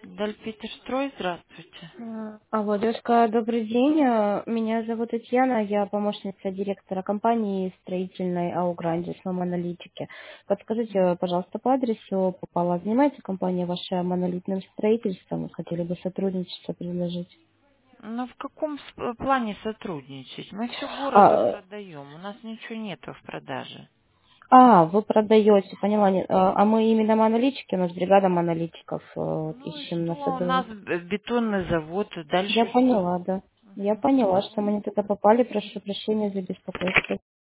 Дальпетерстрой, здравствуйте. Алло, девушка, добрый день. Меня зовут Татьяна, я помощница директора компании строительной Аугранди, аналитики. Подскажите, пожалуйста, по адресу попала. Занимается компания ваша монолитным строительством? Хотели бы сотрудничество предложить. Ну, в каком плане сотрудничать? Мы все городу А, продаем, у нас ничего нету в продаже. вы продаете, поняла. А мы именно монолитики, у нас бригада монолитиков вот, Ну и ищем на что, у нас саду. бетонный завод, Я дальше что? поняла, да. Я поняла, что мы не туда попали. Прошу прощения за беспокойство.